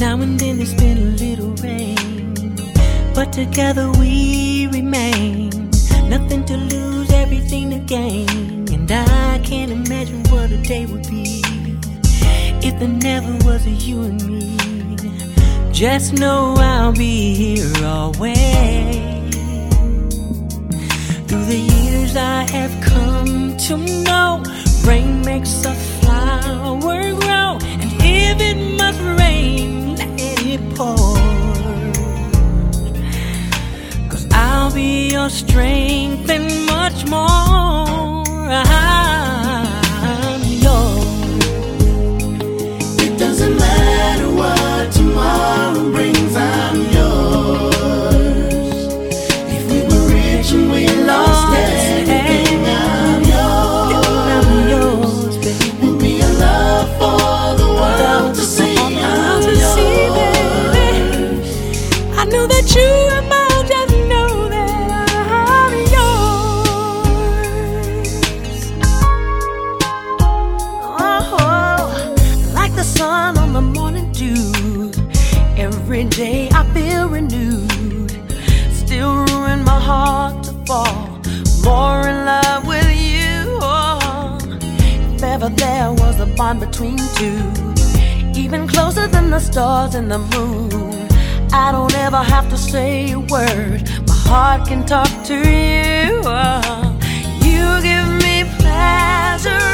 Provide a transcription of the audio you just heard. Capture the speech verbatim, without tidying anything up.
Now and then there's been a little rain, but together we remain. Nothing to lose, everything to gain. And I can't imagine what a day would be if there never was a you and me. Just know I'll be here always. Through the years I have come to know, rain makes a flower grow, and if it must rain, let it pour. 'Cause I'll be your strength and much more. I'm yours. It doesn't matter what tomorrow brings, I'm yours. If we were rich and we lost everything, I'm yours. I'm yours, baby. We'll be a love for the world to see. I'm to see, baby. yours. I know that you are mine, just know that I'm yours. Oh, like the sun on the morning dew, every day I feel renewed. Still in my heart to fall more in love with you. Oh, if ever there was a bond between two, even closer than the stars and the moon, I don't ever have to say a word. My heart can talk to you. Oh, you give me pleasure